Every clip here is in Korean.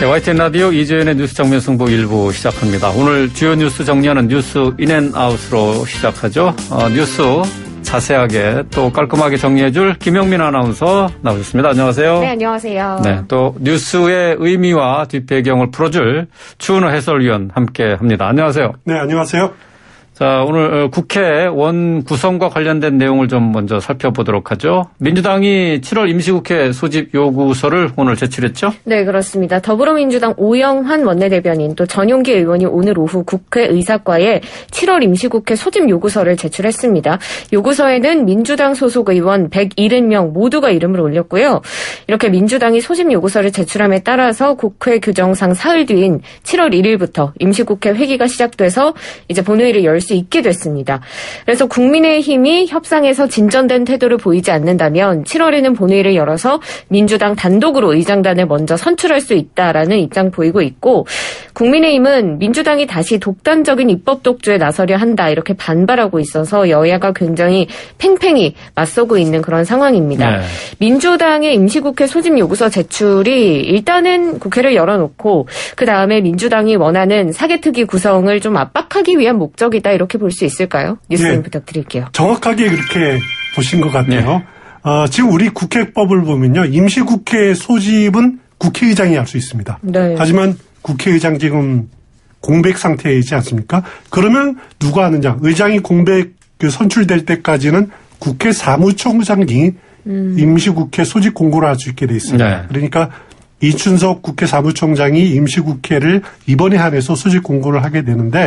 네, YTN 라디오 이재현의 뉴스 정면 승부 1부 시작합니다. 오늘 주요 뉴스 정리하는 뉴스 인앤아웃으로 시작하죠. 뉴스 자세하게 또 깔끔하게 정리해줄 김영민 아나운서 나오셨습니다. 안녕하세요. 네, 안녕하세요. 네, 또 뉴스의 의미와 뒷배경을 풀어줄 추은호 해설위원 함께합니다. 안녕하세요. 네, 안녕하세요. 자, 오늘 국회 원 구성과 관련된 내용을 좀 먼저 살펴보도록 하죠. 민주당이 7월 임시국회 소집 요구서를 오늘 제출했죠? 네, 그렇습니다. 더불어민주당 오영환 원내대변인 또 전용기 의원이 오늘 오후 국회 의사과에 7월 임시국회 소집 요구서를 제출했습니다. 요구서에는 민주당 소속 의원 170명 모두가 이름을 올렸고요. 이렇게 민주당이 소집 요구서를 제출함에 따라서 국회 규정상 사흘 뒤인 7월 1일부터 임시국회 회기가 시작돼서 이제 본회의를 열 수 있게 됐습니다. 그래서 국민의힘이 협상에서 진전된 태도를 보이지 않는다면 7월에는 본회의를 열어서 민주당 단독으로 의장단을 먼저 선출할 수 있다라는 입장 보이고 있고, 국민의힘은 민주당이 다시 독단적인 입법 독주에 나서려 한다 이렇게 반발하고 있어서 여야가 굉장히 팽팽히 맞서고 있는 그런 상황입니다. 네. 민주당의 임시국회 소집 요구서 제출이 일단은 국회를 열어놓고 그 다음에 민주당이 원하는 사개특위 구성을 좀 압박하기 위한 목적이다 이렇게 볼 수 있을까요? 뉴스님 네. 부탁드릴게요. 정확하게 그렇게 보신 것 같아요. 네. 지금 우리 국회법을 보면요. 임시국회 소집은 국회의장이 할 수 있습니다. 네. 하지만 국회의장 지금 공백 상태이지 않습니까? 그러면 누가 하느냐. 의장이 공백 선출될 때까지는 국회 사무총장이 임시국회 소집 공고를 할 수 있게 돼 있습니다. 네. 그러니까 이춘석 국회 사무총장이 임시국회를 이번에 한해서 소집 공고를 하게 되는데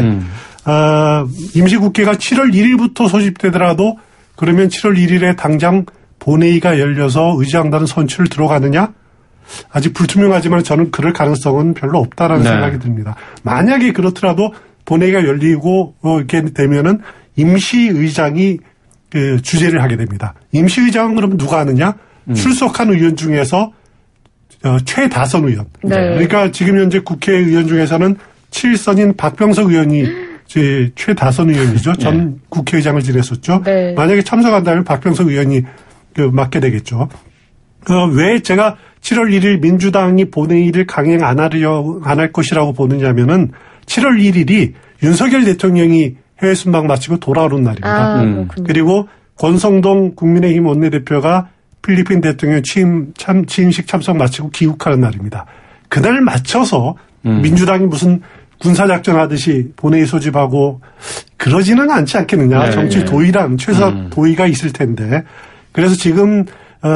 임시국회가 7월 1일부터 소집되더라도 그러면 7월 1일에 당장 본회의가 열려서 의장단은 선출을 들어가느냐? 아직 불투명하지만 저는 그럴 가능성은 별로 없다라는 네. 생각이 듭니다. 만약에 그렇더라도 본회의가 열리고 이렇게 되면은 임시의장이 주재를 하게 됩니다. 임시의장은 그러면 누가 하느냐? 출석한 의원 중에서 최다선 의원. 네. 그러니까 지금 현재 국회의원 중에서는 7선인 박병석 의원이 제 최다선 의원이죠. 전 네. 국회의장을 지냈었죠. 네. 만약에 참석한다면 박병석 의원이 맡게 되겠죠. 왜 제가 7월 1일 민주당이 본회의를 강행 안 할 것이라고 보느냐면은 7월 1일이 윤석열 대통령이 해외 순방 마치고 돌아오는 날입니다. 그리고 권성동 국민의힘 원내대표가 필리핀 대통령 취임식 참석 마치고 귀국하는 날입니다. 그날 맞춰서 민주당이 무슨 군사작전 하듯이 본회의 소집하고 그러지는 않지 않겠느냐. 네, 정치 도의란 최소 도의가 있을 텐데. 그래서 지금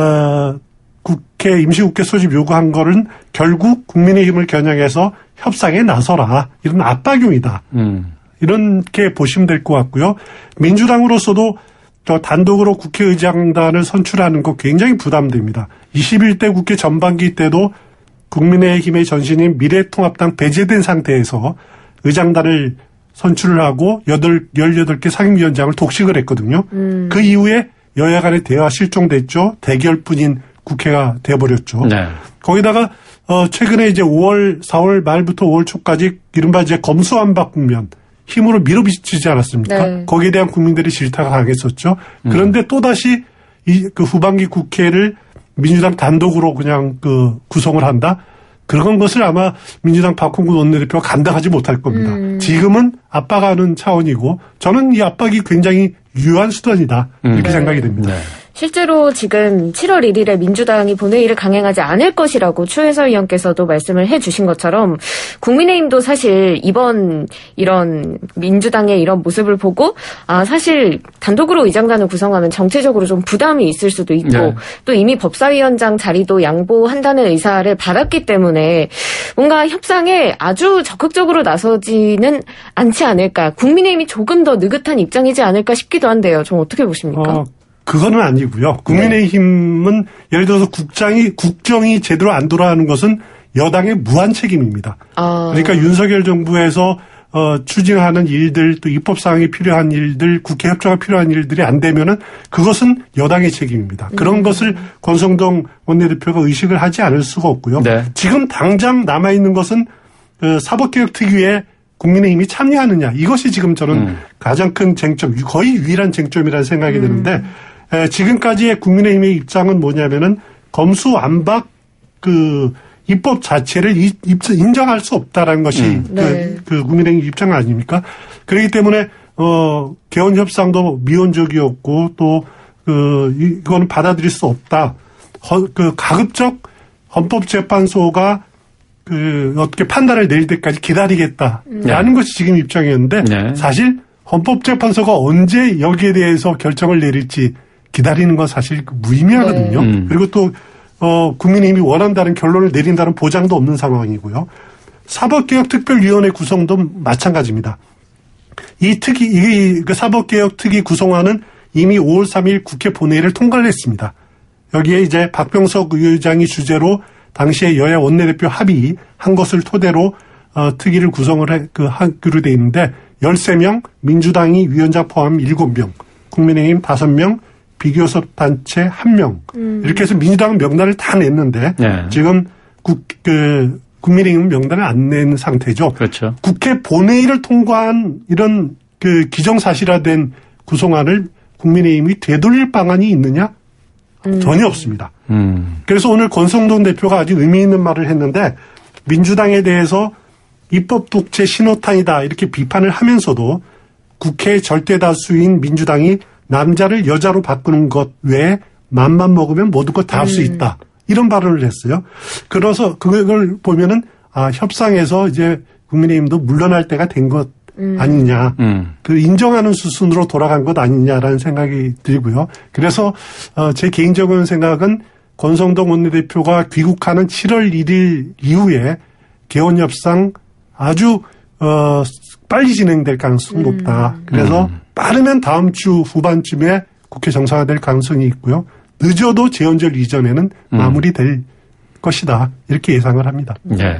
임시국회 소집 요구한 거는 결국 국민의힘을 겨냥해서 협상에 나서라. 이런 압박용이다. 이렇게 보시면 될 것 같고요. 민주당으로서도 단독으로 국회의장단을 선출하는 거 굉장히 부담됩니다. 21대 국회 전반기 때도 국민의힘의 전신인 미래통합당 배제된 상태에서 의장단을 선출을 하고 18개 상임위원장을 독식을 했거든요. 그 이후에 여야 간의 대화 실종됐죠. 대결뿐인 국회가 돼버렸죠. 네. 거기다가 최근에 이제 4월 말부터 5월 초까지 이른바 이제 검수완박 국면 힘으로 밀어붙이지 않았습니까? 네. 거기에 대한 국민들의 질타가 강했었죠. 그런데 또다시 그 후반기 국회를 민주당 단독으로 그냥 구성을 한다? 그런 것을 아마 민주당 박홍근 원내대표가 감당하지 못할 겁니다. 지금은 압박하는 차원이고 저는 이 압박이 굉장히 유효한 수단이다. 이렇게 네. 생각이 됩니다. 네. 실제로 지금 7월 1일에 민주당이 본회의를 강행하지 않을 것이라고 추 해설위원께서도 말씀을 해주신 것처럼 국민의힘도 사실 이번 이런 민주당의 이런 모습을 보고 사실 단독으로 의장단을 구성하면 정치적으로 좀 부담이 있을 수도 있고 네. 또 이미 법사위원장 자리도 양보한다는 의사를 받았기 때문에 뭔가 협상에 아주 적극적으로 나서지는 않지 않을까. 국민의힘이 조금 더 느긋한 입장이지 않을까 싶기도 한데요. 좀 어떻게 보십니까? 그거는 아니고요. 국민의힘은 예를 들어서 국정이 제대로 안 돌아가는 것은 여당의 무한 책임입니다. 그러니까 윤석열 정부에서 추진하는 일들 또 입법 사항이 필요한 일들 국회 협조가 필요한 일들이 안 되면은 그것은 여당의 책임입니다. 그런 것을 권성동 원내대표가 의식을 하지 않을 수가 없고요. 네. 지금 당장 남아있는 것은 사법개혁특위에 국민의힘이 참여하느냐. 이것이 지금 저는 가장 큰 쟁점, 거의 유일한 쟁점이라는 생각이 드는데 지금까지의 국민의힘의 입장은 뭐냐면은 검수완박 입법 자체를 인정할 수 없다라는 것이 그 국민의힘 입장 아닙니까? 그렇기 때문에 개헌 협상도 미온적이었고 또 이거는 받아들일 수 없다. 가급적 헌법재판소가 어떻게 판단을 내릴 때까지 기다리겠다라는 것이 지금 입장이었는데 사실 헌법재판소가 언제 여기에 대해서 결정을 내릴지 기다리는 건 사실 무의미하거든요. 그리고 또 국민의힘이 원한다는 결론을 내린다는 보장도 없는 상황이고요. 사법개혁특별위원회 구성도 마찬가지입니다. 그 사법개혁특위 구성안은 이미 5월 3일 국회 본회의를 통과를 했습니다. 여기에 이제 박병석 의장이 주재로 당시에 여야 원내대표 합의한 것을 토대로 특위를 구성을 하기로 돼 있는데 13명, 민주당이 위원장 포함 7명, 국민의힘 5명, 비교섭 단체 1명 이렇게 해서 민주당은 명단을 다 냈는데 지금 국민의힘은 명단을 안 낸 상태죠. 그렇죠. 국회 본회의를 통과한 이런 기정사실화된 구성안을 국민의힘이 되돌릴 방안이 있느냐? 전혀 없습니다. 그래서 오늘 권성동 대표가 아주 의미 있는 말을 했는데 민주당에 대해서 입법 독재 신호탄이다 이렇게 비판을 하면서도 국회 절대 다수인 민주당이 남자를 여자로 바꾸는 것 외에 맘만 먹으면 모든 것 다 할 수 있다. 이런 발언을 했어요. 그래서 그걸 보면은 협상에서 이제 국민의힘도 물러날 때가 된 것 아니냐. 인정하는 수순으로 돌아간 것 아니냐라는 생각이 들고요. 그래서 제 개인적인 생각은 권성동 원내대표가 귀국하는 7월 1일 이후에 개헌 협상 아주 빨리 진행될 가능성이 높다. 그래서 빠르면 다음 주 후반쯤에 국회 정상화될 가능성이 있고요. 늦어도 제헌절 이전에는 마무리될 것이다. 이렇게 예상을 합니다. 네.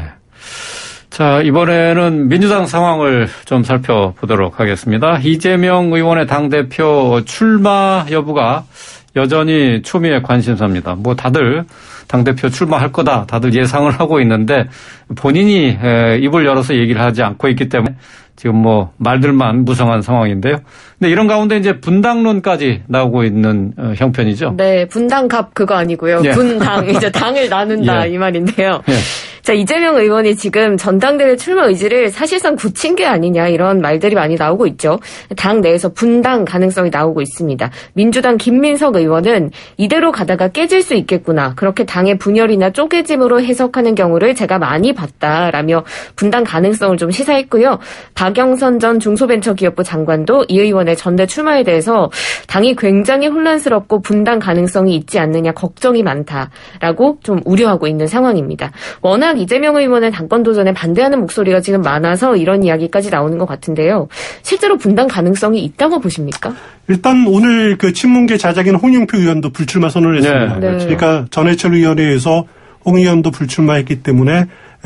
자, 이번에는 민주당 상황을 좀 살펴보도록 하겠습니다. 이재명 의원의 당대표 출마 여부가 여전히 초미의 관심사입니다. 뭐 다들 당대표 출마할 거다 다들 예상을 하고 있는데 본인이 입을 열어서 얘기를 하지 않고 있기 때문에 지금 뭐 말들만 무성한 상황인데요. 근데 이런 가운데 이제 분당론까지 나오고 있는 형편이죠. 네, 분당갑 그거 아니고요. 예. 분당 이제 당을 나눈다 이 말인데요. 자, 이재명 의원이 지금 전당대회 출마 의지를 사실상 굳힌 게 아니냐 이런 말들이 많이 나오고 있죠. 당 내에서 분당 가능성이 나오고 있습니다. 민주당 김민석 의원은 이대로 가다가 깨질 수 있겠구나. 그렇게 당의 분열이나 쪼개짐으로 해석하는 경우를 제가 많이 봤다라며 분당 가능성을 좀 시사했고요. 박영선 전 중소벤처기업부 장관도 이 의원의 전대 출마에 대해서 당이 굉장히 혼란스럽고 분당 가능성이 있지 않느냐 걱정이 많다라고 좀 우려하고 있는 상황입니다. 워낙 이재명 의원의 당권 도전에 반대하는 목소리가 지금 많아서 이런 이야기까지 나오는 것 같은데요. 실제로 분당 가능성이 있다고 보십니까? 일단 오늘 그 친문계 자작인 홍영표 의원도 불출마 선언을 했습니다. 네. 그러니까 전해철 의원회에서 홍 의원도 불출마했기 때문에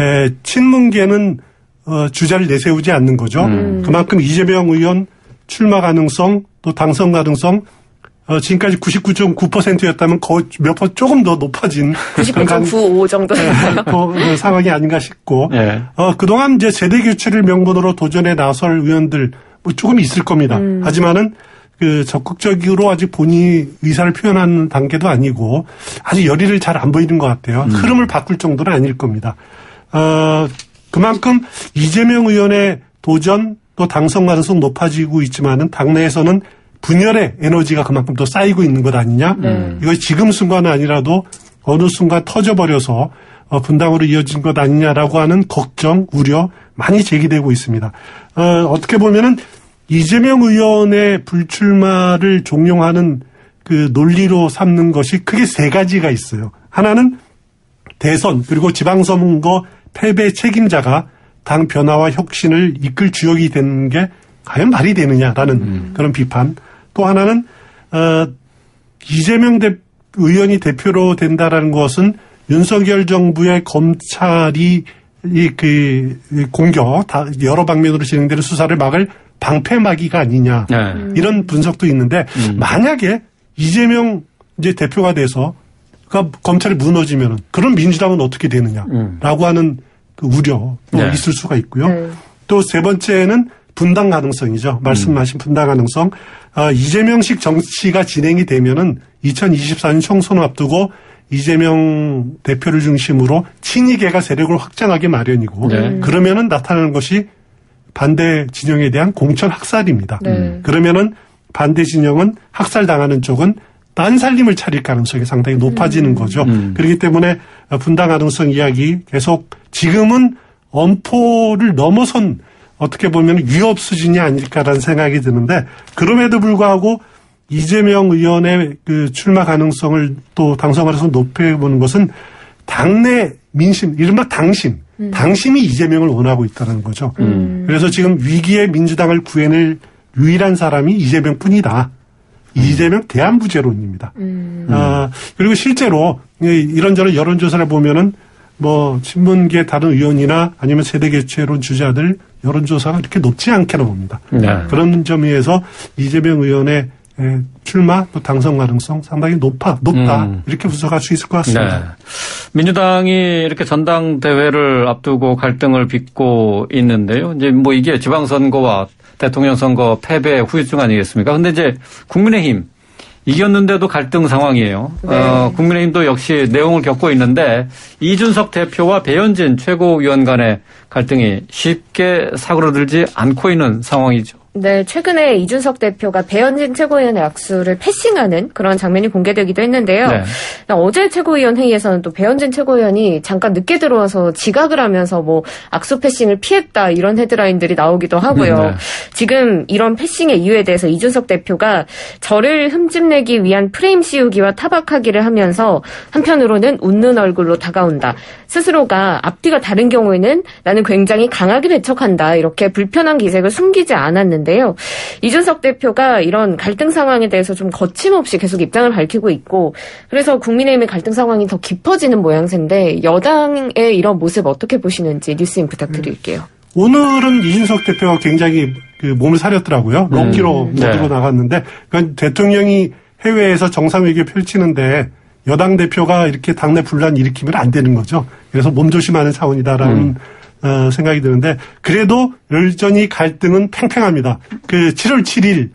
친문계는 주자를 내세우지 않는 거죠. 그만큼 이재명 의원 출마 가능성 또 당선 가능성 지금까지 99.9%였다면 거의 몇 번 조금 더 높아진 99.95 정도 그 상황이 아닌가 싶고 그동안 이제 세대 교체를 명분으로 도전에 나설 의원들 뭐 조금 있을 겁니다. 하지만은 그 적극적으로 아직 본인이 의사를 표현하는 단계도 아니고 아직 열의를 잘 안 보이는 것 같아요. 흐름을 바꿀 정도는 아닐 겁니다. 그만큼 이재명 의원의 도전 또 당선 가능성 높아지고 있지만은 당내에서는 분열의 에너지가 그만큼 더 쌓이고 있는 것 아니냐. 이거 지금 순간은 아니라도 어느 순간 터져버려서 분당으로 이어진 것 아니냐라고 하는 걱정, 우려 많이 제기되고 있습니다. 어떻게 보면은 이재명 의원의 불출마를 종용하는 그 논리로 삼는 것이 크게 세 가지가 있어요. 하나는 대선 그리고 지방선거 패배 책임자가 당 변화와 혁신을 이끌 주역이 되는 게 과연 말이 되느냐라는 그런 비판. 또 하나는 이재명 의원이 대표로 된다라는 것은 윤석열 정부의 검찰이 그 공격 여러 방면으로 진행되는 수사를 막을 방패막이가 아니냐 이런 분석도 있는데 만약에 이재명 이제 대표가 돼서 검찰이 무너지면은 그런 민주당은 어떻게 되느냐라고 하는 그 우려도 있을 수가 있고요. 또 세 번째는 분당 가능성이죠. 말씀하신 분당 가능성. 이재명식 정치가 진행이 되면은 2024년 총선을 앞두고 이재명 대표를 중심으로 친이계가 세력을 확장하기 마련이고 그러면은 나타나는 것이 반대 진영에 대한 공천 학살입니다. 그러면은 반대 진영은 학살당하는 쪽은 딴 살림을 차릴 가능성이 상당히 높아지는 거죠. 그렇기 때문에 분당 가능성 이야기 계속 지금은 엄포를 넘어선 어떻게 보면 위협 수준이 아닐까라는 생각이 드는데 그럼에도 불구하고 이재명 의원의 그 출마 가능성을 또 당선을 해서 높여보는 것은 당내 민심, 이른바 당심이 이재명을 원하고 있다는 거죠. 그래서 지금 위기의 민주당을 구해낼 유일한 사람이 이재명뿐이다. 이재명 대안부재론입니다. 그리고 실제로 이런저런 여론조사를 보면은 뭐 친문계 다른 의원이나 아니면 세대개최론 주자들 여론조사가 이렇게 높지 않게 나옵니다. 그런 점에서 이재명 의원의 출마 또 당선 가능성 상당히 높다 이렇게 분석할 수 있을 것 같습니다. 네. 민주당이 이렇게 전당대회를 앞두고 갈등을 빚고 있는데요. 이제 뭐 이게 지방선거와 대통령 선거 패배 후유증 아니겠습니까? 근데 이제 국민의힘 이겼는데도 갈등 상황이에요. 네. 국민의힘도 역시 내용을 겪고 있는데 이준석 대표와 배현진 최고위원 간의 갈등이 쉽게 사그러들지 않고 있는 상황이죠. 네, 최근에 이준석 대표가 배현진 최고위원의 악수를 패싱하는 그런 장면이 공개되기도 했는데요. 네. 어제 최고위원 회의에서는 또 배현진 최고위원이 잠깐 늦게 들어와서 지각을 하면서 뭐 악수 패싱을 피했다 이런 헤드라인들이 나오기도 하고요. 네. 지금 이런 패싱의 이유에 대해서 이준석 대표가 저를 흠집내기 위한 프레임 씌우기와 타박하기를 하면서 한편으로는 웃는 얼굴로 다가온다. 스스로가 앞뒤가 다른 경우에는 나는 굉장히 강하게 배척한다. 이렇게 불편한 기색을 숨기지 않았는데요. 이준석 대표가 이런 갈등 상황에 대해서 좀 거침없이 계속 입장을 밝히고 있고 그래서 국민의힘의 갈등 상황이 더 깊어지는 모양새인데 여당의 이런 모습 어떻게 보시는지 뉴스인 부탁드릴게요. 오늘은 이준석 대표가 굉장히 그 몸을 사렸더라고요. 럭키로 모드로 나갔는데 그러니까 대통령이 해외에서 정상회견 펼치는데 여당 대표가 이렇게 당내 분란 일으키면 안 되는 거죠. 그래서 몸조심하는 차원이다라는 생각이 드는데 그래도 여전히 갈등은 팽팽합니다. 그 7월 7일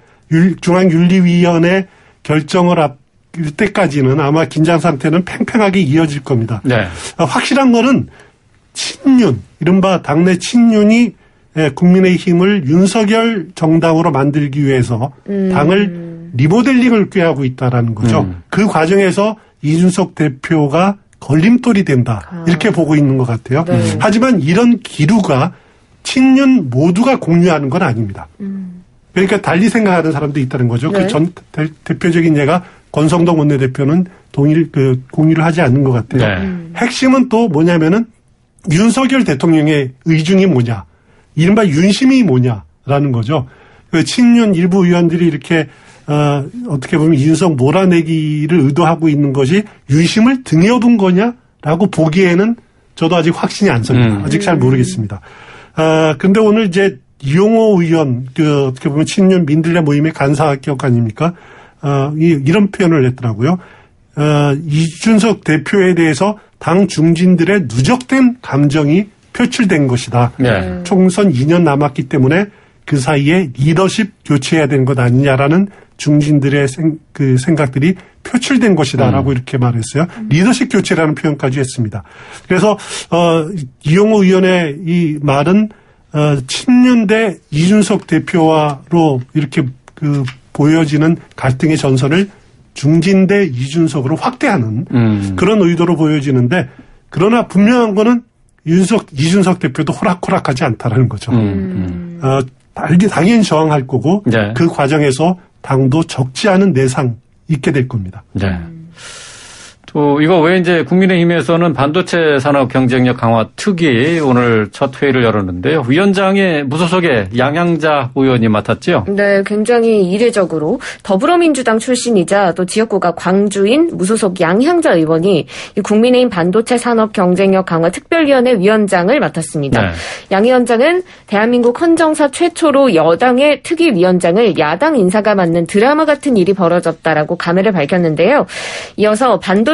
중앙윤리위원회 결정을 앞일 때까지는 아마 긴장 상태는 팽팽하게 이어질 겁니다. 네. 확실한 거는 친윤, 이른바 당내 친윤이 국민의힘을 윤석열 정당으로 만들기 위해서 당을 리모델링을 꾀하고 있다라는 거죠. 그 과정에서 이준석 대표가 걸림돌이 된다. 이렇게 보고 있는 것 같아요. 네. 하지만 이런 기류가 친윤 모두가 공유하는 건 아닙니다. 그러니까 달리 생각하는 사람도 있다는 거죠. 네. 그 대표적인 예가 권성동 원내대표는 공유를 하지 않는 것 같아요. 네. 핵심은 또 뭐냐면은 윤석열 대통령의 의중이 뭐냐. 이른바 윤심이 뭐냐라는 거죠. 그 친윤 일부 의원들이 이렇게 어떻게 보면 이준석 몰아내기를 의도하고 있는 것이 윤심을 등에 업은 거냐라고 보기에는 저도 아직 확신이 안 섭니다. 아직 잘 모르겠습니다. 근데 오늘 이제 이용호 의원, 어떻게 보면 친윤 민들레 모임의 간사격 아닙니까? 이런 표현을 했더라고요. 이준석 대표에 대해서 당 중진들의 누적된 감정이 표출된 것이다. 네. 총선 2년 남았기 때문에 그 사이에 리더십 교체해야 되는 것 아니냐라는 중진들의 생각들이 표출된 것이다라고 이렇게 말했어요. 리더십 교체라는 표현까지 했습니다. 그래서 이용호 의원의 이 말은 친윤 대 이준석 대표와로 이렇게 보여지는 갈등의 전선을 중진 대 이준석으로 확대하는 그런 의도로 보여지는데 그러나 분명한 거는 이준석 대표도 호락호락하지 않다라는 거죠. 당연히 저항할 거고 네. 그 과정에서 당도 적지 않은 내상 있게 될 겁니다. 네. 또 이거 외에 이제 국민의힘에서는 반도체 산업 경쟁력 강화 특위 오늘 첫 회의를 열었는데요. 위원장의 무소속의 양향자 의원이 맡았죠? 네, 굉장히 이례적으로 더불어민주당 출신이자 또 지역구가 광주인 무소속 양향자 의원이 이 국민의힘 반도체 산업 경쟁력 강화 특별위원회 위원장을 맡았습니다. 네. 양 위원장은 대한민국 헌정사 최초로 여당의 특위위원장을 야당 인사가 맡는 드라마 같은 일이 벌어졌다라고 감회를 밝혔는데요. 이어서 반도체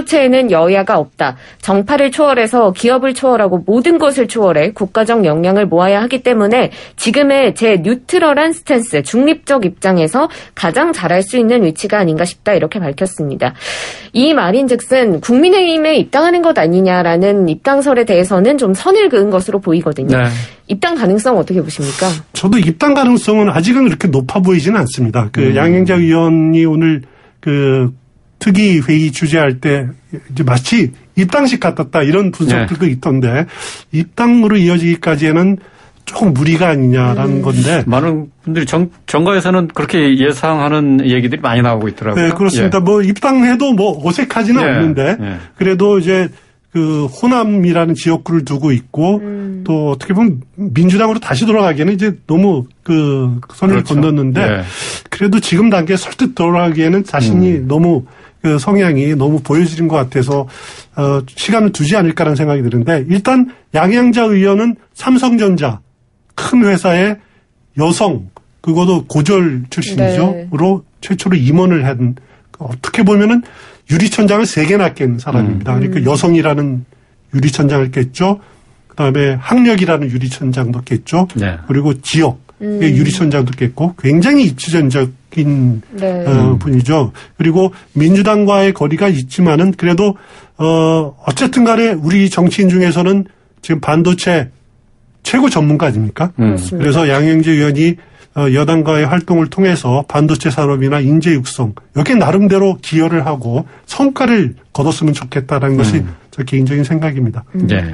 반도체에는 여야가 없다. 정파를 초월해서 기업을 초월하고 모든 것을 초월해 국가적 역량을 모아야 하기 때문에 지금의 제 뉴트럴한 스탠스, 중립적 입장에서 가장 잘할 수 있는 위치가 아닌가 싶다. 이렇게 밝혔습니다. 이 말인즉슨 국민의힘에 입당하는 것 아니냐라는 입당설에 대해서는 좀 선을 그은 것으로 보이거든요. 네. 입당 가능성 어떻게 보십니까? 저도 입당 가능성은 아직은 그렇게 높아 보이지는 않습니다. 양행자 의원이 오늘 특위 회의 주재할 때 이제 마치 입당식 같았다 이런 분석들도 있던데 입당으로 이어지기까지에는 조금 무리가 아니냐라는 건데. 많은 분들이 정가에서는 그렇게 예상하는 얘기들이 많이 나오고 있더라고요. 네, 그렇습니다. 입당해도 어색하지는 않는데 그래도 이제 호남이라는 지역구를 두고 있고 또 어떻게 보면 민주당으로 다시 돌아가기에는 이제 너무 선을 그렇죠. 건넜는데 그래도 지금 단계에 설득 돌아가기에는 자신이 너무 성향이 너무 보여지는 것 같아서 시간을 두지 않을까라는 생각이 드는데 일단 양양자 의원은 삼성전자 큰 회사의 여성 그것도 고졸 출신이죠.로 최초로 임원을 한 어떻게 보면은 유리천장을 3개나 깬 사람입니다. 그러니까 여성이라는 유리천장을 깼죠. 그다음에 학력이라는 유리천장도 깼죠. 네. 그리고 지역 유리천장도 깼고 굉장히 입지전적인 분이죠. 그리고 민주당과의 거리가 있지만은 그래도 어쨌든 간에 우리 정치인 중에서는 지금 반도체 최고 전문가 아닙니까? 그래서 양영재 의원이 여당과의 활동을 통해서 반도체 산업이나 인재 육성 여기에 나름대로 기여를 하고 성과를 거뒀으면 좋겠다라는 것이 저 개인적인 생각입니다. 네.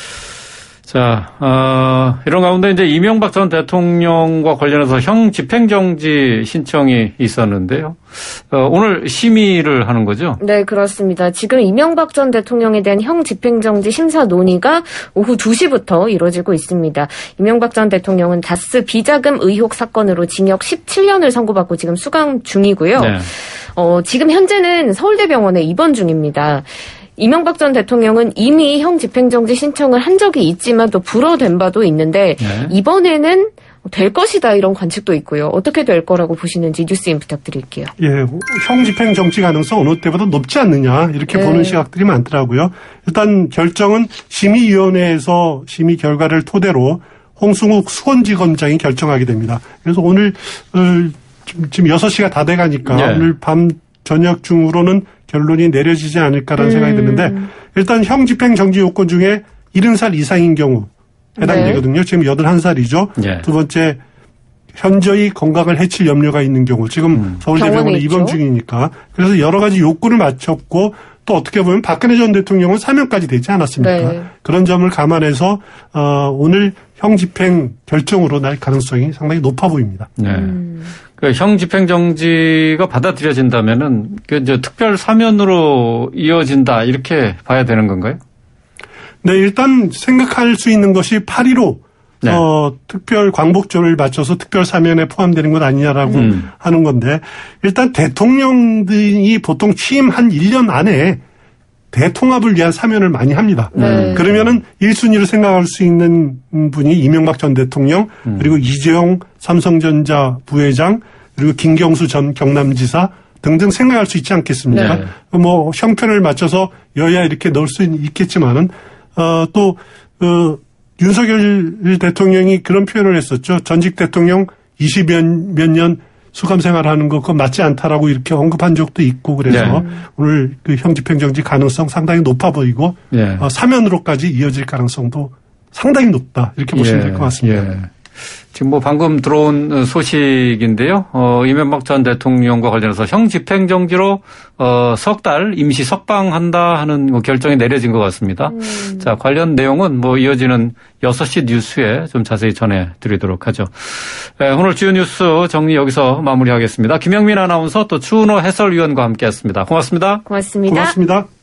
자, 이런 가운데 이제 이명박 전 대통령과 관련해서 형 집행정지 신청이 있었는데요. 오늘 심의를 하는 거죠? 네, 그렇습니다. 지금 이명박 전 대통령에 대한 형 집행정지 심사 논의가 오후 2시부터 이루어지고 있습니다. 이명박 전 대통령은 다스 비자금 의혹 사건으로 징역 17년을 선고받고 지금 수감 중이고요. 네. 지금 현재는 서울대병원에 입원 중입니다. 이명박 전 대통령은 이미 형 집행정지 신청을 한 적이 있지만 또 불어된 바도 있는데 이번에는 될 것이다 이런 관측도 있고요. 어떻게 될 거라고 보시는지 뉴스인 부탁드릴게요. 예, 형 집행정지 가능성 어느 때보다 높지 않느냐 이렇게 보는 시각들이 많더라고요. 일단 결정은 심의위원회에서 심의 결과를 토대로 홍승욱 수원지검장이 결정하게 됩니다. 그래서 오늘 지금 6시가 다 돼가니까 오늘 밤 저녁 중으로는 결론이 내려지지 않을까라는 생각이 드는데 일단 형 집행정지 요건 중에 70살 이상인 경우 해당되거든요. 지금 81살이죠. 두 번째 현저히 건강을 해칠 염려가 있는 경우 지금 서울대병원에 입원 중이니까 그래서 여러 가지 요건을 맞췄고 또 어떻게 보면 박근혜 전 대통령은 사면까지 되지 않았습니까? 그런 점을 감안해서 오늘 형 집행 결정으로 날 가능성이 상당히 높아 보입니다. 형 집행정지가 받아들여진다면은 이제 특별 사면으로 이어진다 이렇게 봐야 되는 건가요? 네, 일단 생각할 수 있는 것이 8.15 특별 광복절을 맞춰서 특별 사면에 포함되는 것 아니냐라고 하는 건데 일단 대통령들이 보통 취임 한 1년 안에 대통합을 위한 사면을 많이 합니다. 그러면은 1순위로 생각할 수 있는 분이 이명박 전 대통령 그리고 이재용 삼성전자 부회장 그리고 김경수 전 경남지사 등등 생각할 수 있지 않겠습니까? 형편을 맞춰서 여야 이렇게 넣을 수 있겠지만은 또 윤석열 대통령이 그런 표현을 했었죠. 전직 대통령 20몇 년 수감 생활하는 거 그거 맞지 않다라고 이렇게 언급한 적도 있고 그래서 오늘 형 집행정지 가능성 상당히 높아 보이고 사면으로까지 이어질 가능성도 상당히 높다 이렇게 보시면 될 것 같습니다. 지금 방금 들어온 소식인데요. 이명박 전 대통령과 관련해서 형 집행정지로 석 달 임시 석방한다 하는 결정이 내려진 것 같습니다. 자, 관련 내용은 이어지는 6시 뉴스에 좀 자세히 전해드리도록 하죠. 오늘 주요 뉴스 정리 여기서 마무리하겠습니다. 김영민 아나운서 또 추은호 해설위원과 함께했습니다. 고맙습니다. 고맙습니다. 고맙습니다.